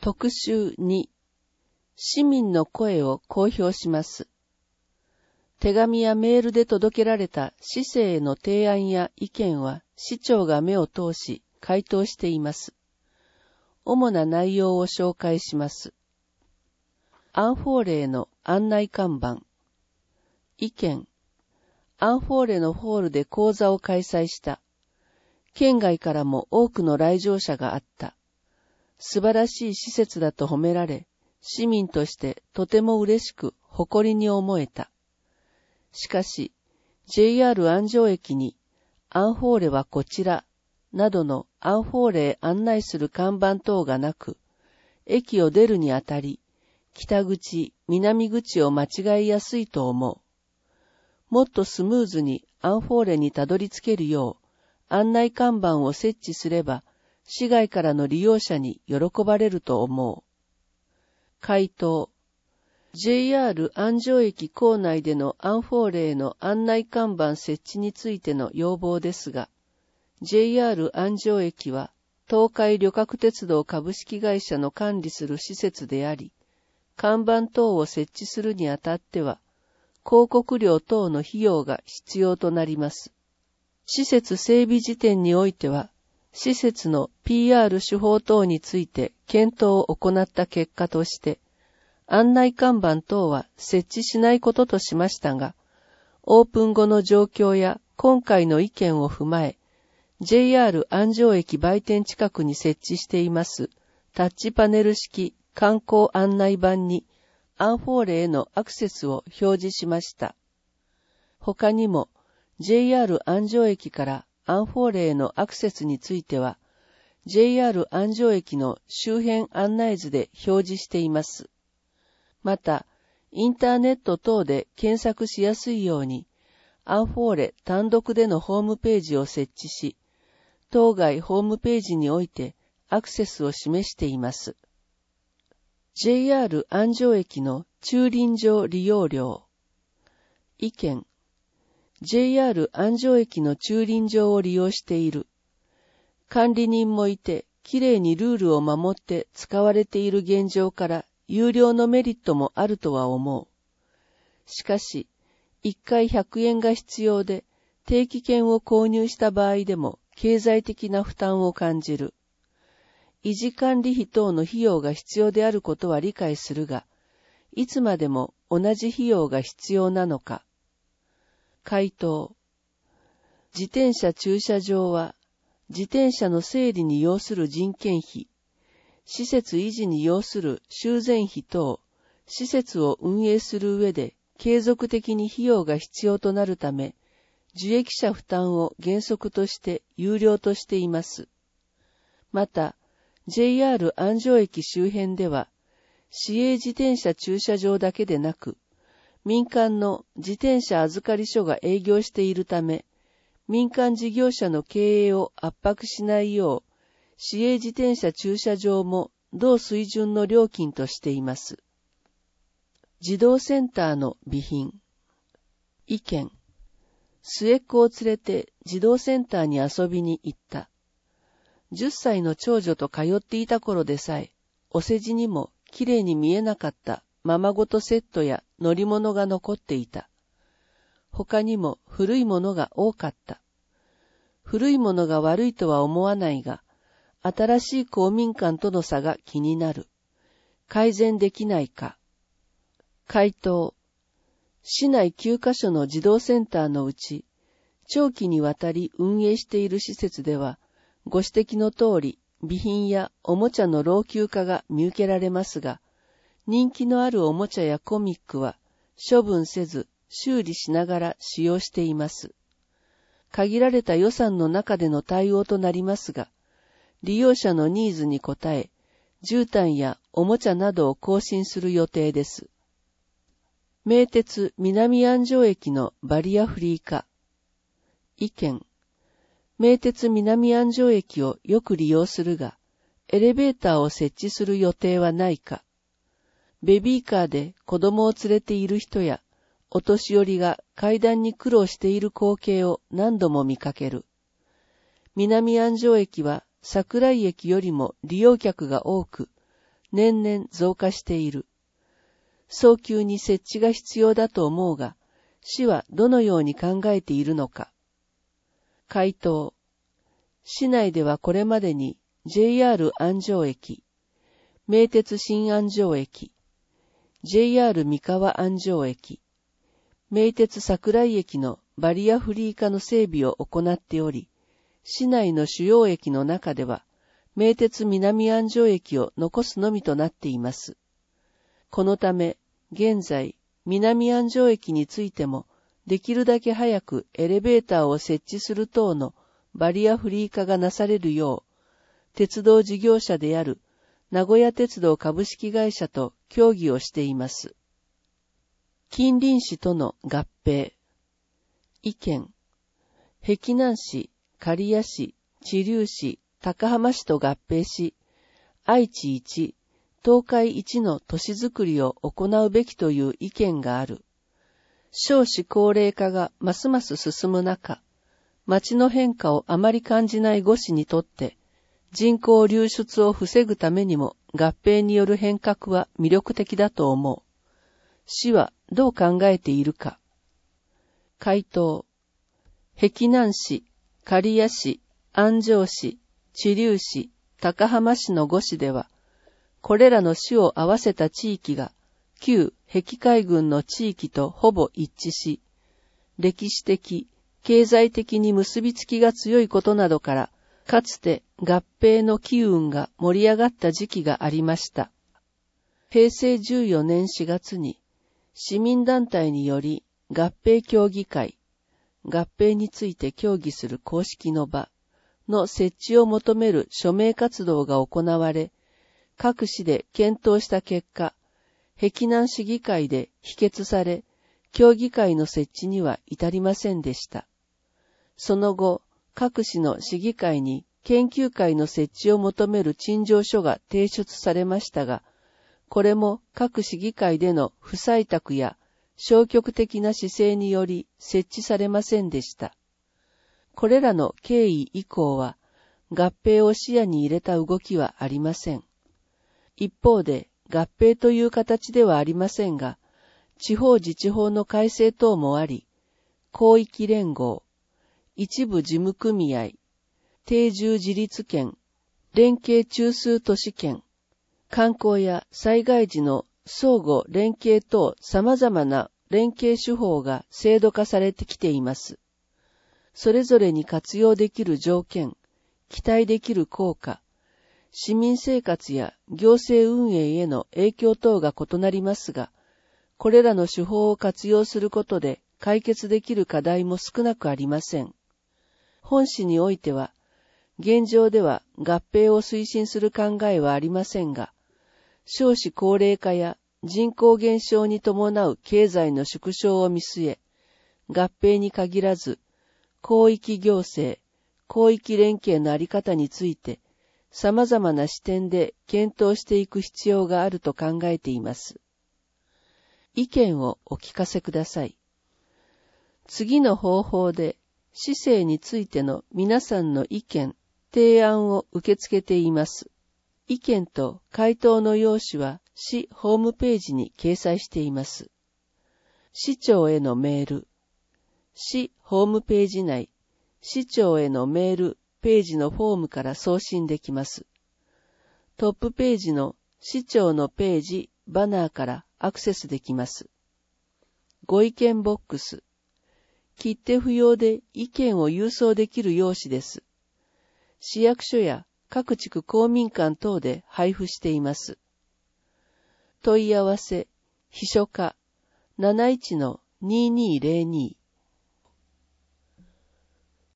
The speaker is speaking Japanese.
特集2、市民の声を公表します。手紙やメールで届けられた市政への提案や意見は市長が目を通し回答しています。主な内容を紹介します。アンフォーレへの案内看板。意見。アンフォーレのホールで講座を開催した。県外からも多くの来場者があった。素晴らしい施設だと褒められ、市民としてとても嬉しく誇りに思えた。しかし、JR 安城駅に、アンフォーレはこちら、などのアンフォーレへ案内する看板等がなく、駅を出るにあたり、北口、南口を間違いやすいと思う。もっとスムーズにアンフォーレにたどり着けるよう、案内看板を設置すれば、市外からの利用者に喜ばれると思う。回答。JR 安城駅構内でのアンフォーレへの案内看板設置についての要望ですが、JR 安城駅は東海旅客鉄道株式会社の管理する施設であり、看板等を設置するにあたっては、広告料等の費用が必要となります。施設整備時点においては、施設の PR 手法等について検討を行った結果として、案内看板等は設置しないこととしましたが、オープン後の状況や今回の意見を踏まえ、JR 安城駅売店近くに設置していますタッチパネル式観光案内板にアンフォーレへのアクセスを表示しました。他にも JR 安城駅からアンフォーレへのアクセスについては JR 安城駅の周辺案内図で表示しています。また、インターネット等で検索しやすいように、アンフォーレ単独でのホームページを設置し、当該ホームページにおいてアクセスを示しています。JR 安城駅の駐輪場利用料。意見。JR 安城駅の駐輪場を利用している。管理人もいて、きれいにルールを守って使われている現状から、有料のメリットもあるとは思う。しかし、1回100円が必要で、定期券を購入した場合でも経済的な負担を感じる。維持管理費等の費用が必要であることは理解するが、いつまでも同じ費用が必要なのか。回答。自転車駐車場は、自転車の整理に要する人件費、施設維持に要する修繕費等、施設を運営する上で継続的に費用が必要となるため、受益者負担を原則として有料としています。また、JR 安城駅周辺では、市営自転車駐車場だけでなく、民間の自転車預かり所が営業しているため、民間事業者の経営を圧迫しないよう、市営自転車駐車場も同水準の料金としています。児童センターの備品。意見。末っ子を連れて児童センターに遊びに行った。10歳の長女と通っていた頃でさえ、お世辞にもきれいに見えなかったままごとセットや乗り物が残っていた。他にも古いものが多かった。古いものが悪いとは思わないが、新しい公民館との差が気になる。改善できないか。回答。市内9カ所の児童センターのうち、長期にわたり運営している施設では、ご指摘の通り、備品やおもちゃの老朽化が見受けられますが、人気のあるおもちゃやコミックは、処分せず修理しながら使用しています。限られた予算の中での対応となりますが、利用者のニーズに応え、絨毯やおもちゃなどを更新する予定です。名鉄南安城駅のバリアフリー化。意見。名鉄南安城駅をよく利用するが、エレベーターを設置する予定はないか。ベビーカーで子供を連れている人や、お年寄りが階段に苦労している光景を何度も見かける。南安城駅は桜井駅よりも利用客が多く、 年々増加している。早急に設置が必要だと思うが、市はどのように考えているのか。回答。市内ではこれまでに JR 安城駅、名鉄新安城駅、JR 三河安城駅、名鉄桜井駅のバリアフリー化の整備を行っており、市内の主要駅の中では、名鉄南安城駅を残すのみとなっています。このため、現在、南安城駅についても、できるだけ早くエレベーターを設置する等のバリアフリー化がなされるよう、鉄道事業者である名古屋鉄道株式会社と協議をしています。近隣市との合併。意見。碧南市、刈谷市、知立市、高浜市と合併し、愛知一、東海一の都市づくりを行うべきという意見がある。少子高齢化がますます進む中、町の変化をあまり感じない呉市にとって、人口流出を防ぐためにも合併による変革は魅力的だと思う。市はどう考えているか。回答。碧南市、刈谷市、安城市、知立市、高浜市の5市では、これらの市を合わせた地域が旧碧海郡の地域とほぼ一致し、歴史的、経済的に結びつきが強いことなどから、かつて合併の機運が盛り上がった時期がありました。平成14年4月に、市民団体により合併協議会、合併について協議する公式の場の設置を求める署名活動が行われ、各市で検討した結果、碧南市議会で否決され、協議会の設置には至りませんでした。その後、各市の市議会に研究会の設置を求める陳情書が提出されましたが、これも各市議会での不採択や消極的な姿勢により設置されませんでした。これらの経緯以降は、合併を視野に入れた動きはありません。一方で、合併という形ではありませんが、地方自治法の改正等もあり、広域連合、一部事務組合、定住自立権、連携中枢都市圏、観光や災害時の相互連携等様々な連携手法が制度化されてきています。それぞれに活用できる条件、期待できる効果、市民生活や行政運営への影響等が異なりますが、これらの手法を活用することで解決できる課題も少なくありません。本市においては、現状では合併を推進する考えはありませんが、少子高齢化や人口減少に伴う経済の縮小を見据え、合併に限らず、広域行政、広域連携のあり方について、様々な視点で検討していく必要があると考えています。意見をお聞かせください。次の方法で、市政についての皆さんの意見、提案を受け付けています。意見と回答の用紙は市ホームページに掲載しています。市長へのメール。市ホームページ内、市長へのメールページのフォームから送信できます。トップページの市長のページ、バナーからアクセスできます。ご意見ボックス。切手不要で意見を郵送できる用紙です。市役所や各地区公民館等で配布しています。問い合わせ、秘書課 71-2202